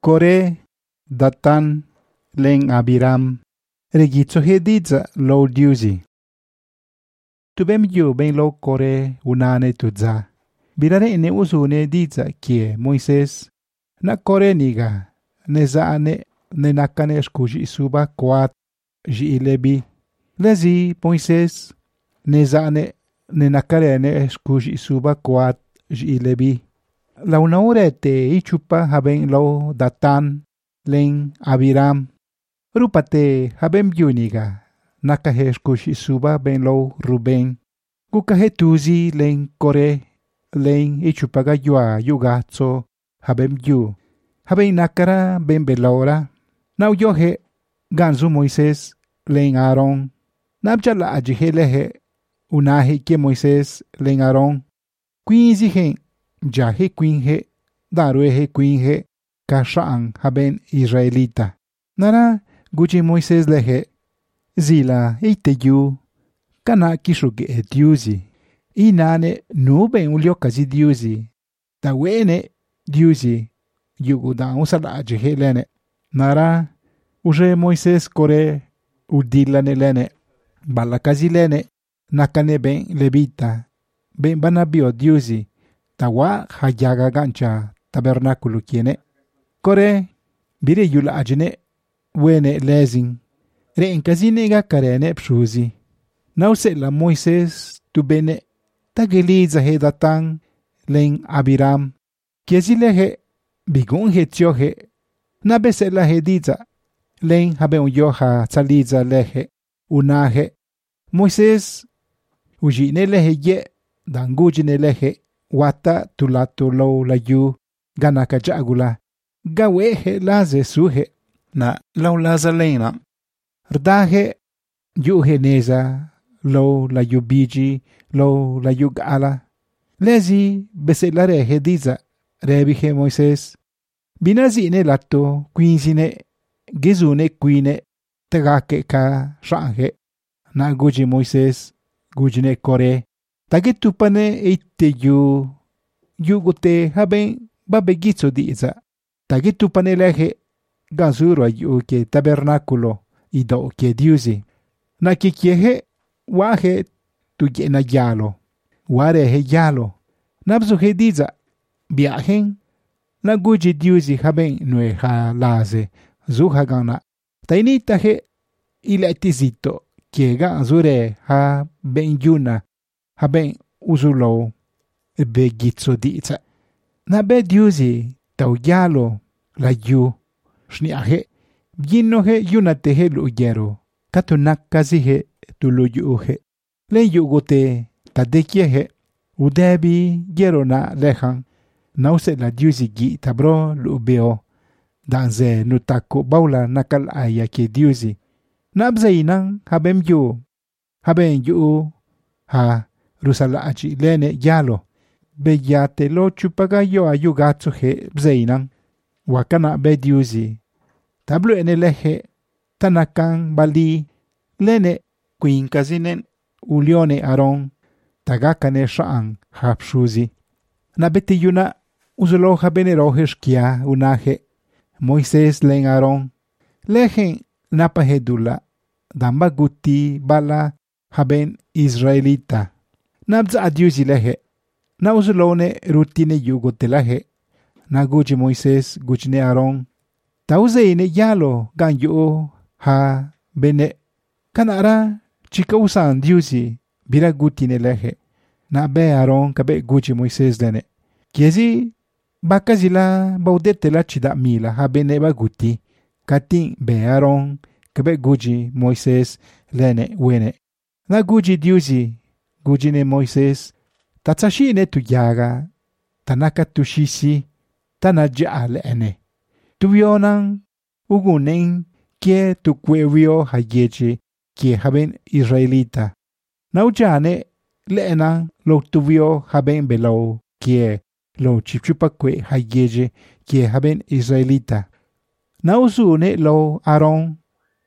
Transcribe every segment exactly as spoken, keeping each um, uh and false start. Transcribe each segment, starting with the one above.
Kore, Datan, len Abiram, regitso hedidza lo diusi. Tubem yu ben lo Kore unane tudza. Birare ne usune didza kie Moises. Na Kore niga, ne zaane ne nakane skuji suba kwat ji ilebi. Lezi Moises, ne zaane ne nakare ne skuji suba kwat ji ilebi. La una orete ichupa haben lo Datan, len Abiram. Rupate habem yuniga, nakahe skushi suba ben lo Ruben. Kukahe tuzi len Kore, len ichupaga yua yugatso, habem yu. Haben nakara ben belora. Nau yohe ganzu Moises, len Aaron. Nabjala ajihelehe, unahe ke Moises, len Aaron. Quinzi hen. Jahe quinhe, daruehe quinhe, kashaan haben Israelita. Nara guji Moises lehe, zila eiteyu, kana kishuge etiuzi. Inane nube ulio kazi diuzi. Da wene diuzi, yugu da usala ajehe lene. Nara uje Moises kore udilane lene. Bala kazi lene, nakane ben levita, ben banabio diuzi. Tawa hayaga gancha tabernakulo kiene. Kore bire yula ajene wene lezing. Re enkazine ga karene pshuzi. Nause la Moises tu bene tageliza he Datan len Abiram. Kiezile he bigun he tiohe. Nabese la he diza. Len habe un yoha saliza lehe unahe. Moises ujine lehe ye dangujine lehe. Wata tulato lo la yu ganaka jagula gawehe laze suhe na lo laza lena rdahe yuhe neza lo la yu biji lo la yu gala lezi beselare hediza rebihe Moises binazine lato quinzine gezune quine tegake ka shange na guji Moises gujine Kore Tagitupane eite yu yugote haben babegitso diza. Tagitupane lehe gazuro yu ke tabernakulo ido ke diusi. Na kikiehe wahe tu yena yalo. Warehe yalo. Nabzuhe diza biahen. Na guji diusi haben nue ha laze. Zuha gana. Tainitahe iletizito. Kiega azure ha ben yuna. Haben uzulo begitso diza. Na be diusi tau yalo la yu. Shniahe binohe yunatehe luyero. Katunakazihe tuluyuhe. Len yugote tadekiehe. Udebi yero na lehan. Nause la diusi gi tabro lubeo. Danze nutako baula nakal aya ke diusi. Nabzainan habem yu. Haben yu ha. Rusala achi lene yalo. Beyate lo chupaga yo ayugatsu he bzeinan. Wakana be diusi. Tablo ene lehe. Tanakan bali. Lene quinkazinen ulione Aaron. Tagakane shaan hapshuzi. Nabete yuna uzulo habenerohe shkia unahe. Moises len Aaron. Lehen napahedula. Damba guti bala haben Israelita. Nabza adiusi lehe. Na uzulone rutine yugote lehe. Na guji Moises gujine Aaron. Tauzeine yalo gan yu ha bene. Kanara chika usan diusi bira gutine lehe. Na be Aaron kabe guji Moises lene. Kiezi bakazila baudete la chida mila ha bene baguti. Katin be Aaron kabe guji Moises lene wene. Na guji diusi gujine Moises, tatsashine tu yaga, tanaka tushisi, tanaja ene. Tuvionan, ugunen, kie tu kwevio hayeche, kie haben Israelita. Naujane, leena, lo tuvio haben below, kie, lo chipchupakwe hayeche, kie haben Israelita. Nauzune lo Aaron,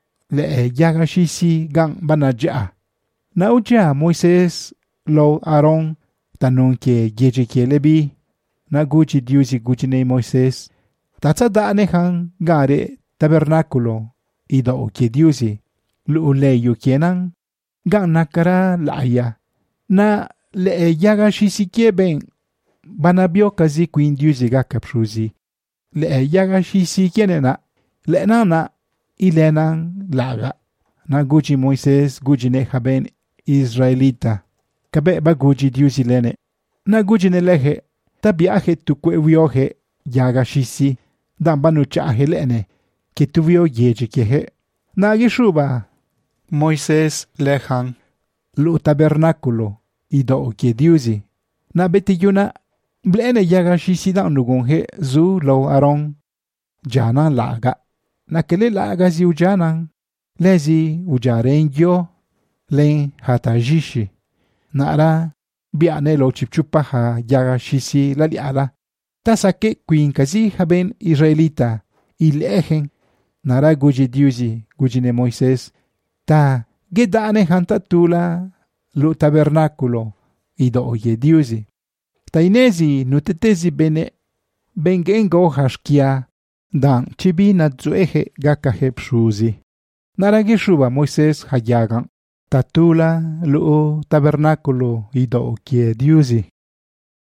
le yagashisi gang banaja. Nauja Moises lo Aaron tanon ke geje ke lebi na guji diusi gujine Moises Tatsadane han gare tabernakulo ido ke Diusi lu leyu kienan gan nakara laaya na le yaga shisikie ben banabio kazi queen Diusi ga kapshuzi le yaga shisikie na le nana ilenan laga na guji Moises guji ne haben Israelita kabe ba guji Diusi lene na guji ne lehe tabiaje tu kwevioje yaga shisi dan banu chaje lene que tuvio yeji kehe na gishuba Moises lehan lu tabernakulo ido ke Diusi na betiyuna blene yaga shisi dan nugonje zu lo aron jana laga na kele laga zi ujanan lezi ujaren yo len hatajishi nara biane lo chipchupaha yaga shisi laliala tasake queen kazi haben Israelita ilehen nara guji Diusi gujine Moises ta gedane hanta tula lu tabernakulo ido ye Diusi ta inezi nutetezi bene bengengo hashkia dan chibi natzueje gakahe pshuzi nara geshuba Moises hayagan tatula lu tabernakulo ido ye Diusi